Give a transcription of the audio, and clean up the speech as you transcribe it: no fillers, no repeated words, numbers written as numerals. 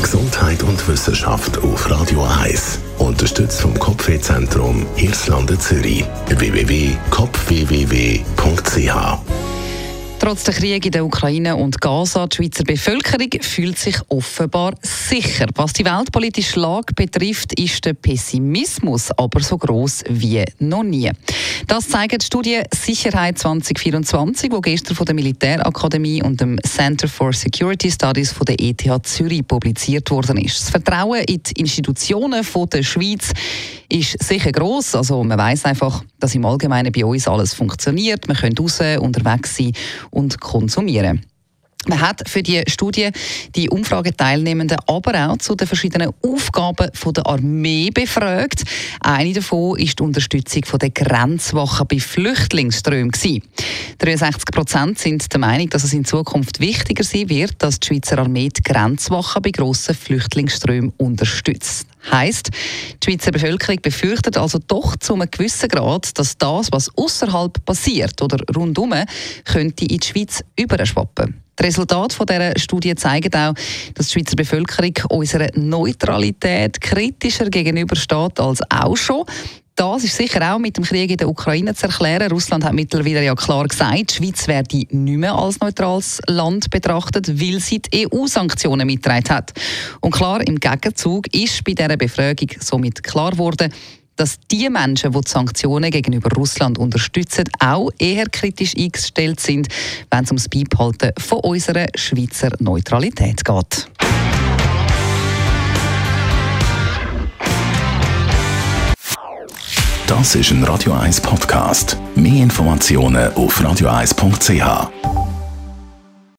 Gesundheit und Wissenschaft auf Radio 1. Unterstützt vom Kopfwehzentrum Irlande Zürich. www.kopfwww.ch. Trotz der Kriege in der Ukraine und Gaza, die Schweizer Bevölkerung fühlt sich offenbar sicher. Was die weltpolitische Lage betrifft, ist der Pessimismus aber so gross wie noch nie. Das zeigt die Studie Sicherheit 2024, die gestern von der Militärakademie und dem Center for Security Studies von der ETH Zürich publiziert worden ist. Das Vertrauen in die Institutionen der Schweiz ist sicher gross. Also man weiss einfach, dass im Allgemeinen bei uns alles funktioniert. Wir können raus, unterwegs sein und konsumieren. Man hat für die Studie die Umfrageteilnehmenden aber auch zu den verschiedenen Aufgaben der Armee befragt. Eine davon ist die Unterstützung der Grenzwachen bei Flüchtlingsströmen. 63% sind der Meinung, dass es in Zukunft wichtiger sein wird, dass die Schweizer Armee die Grenzwachen bei grossen Flüchtlingsströmen unterstützt. Heisst, die Schweizer Bevölkerung befürchtet also doch zu einem gewissen Grad, dass das, was außerhalb passiert oder rundum, könnte in die Schweiz überschwappen. Die Resultate dieser Studie zeigen auch, dass die Schweizer Bevölkerung unserer Neutralität kritischer gegenübersteht als auch schon. Das ist sicher auch mit dem Krieg in der Ukraine zu erklären. Russland hat mittlerweile ja klar gesagt, die Schweiz werde nicht mehr als neutrales Land betrachtet, weil sie die EU-Sanktionen mitgetragen hat. Und klar, im Gegenzug ist bei dieser Befragung somit klar geworden, dass die Menschen, die die Sanktionen gegenüber Russland unterstützen, auch eher kritisch eingestellt sind, wenn es ums Beibehalten von unserer Schweizer Neutralität geht. Das ist ein Radio 1 Podcast. Mehr Informationen auf radio1.ch.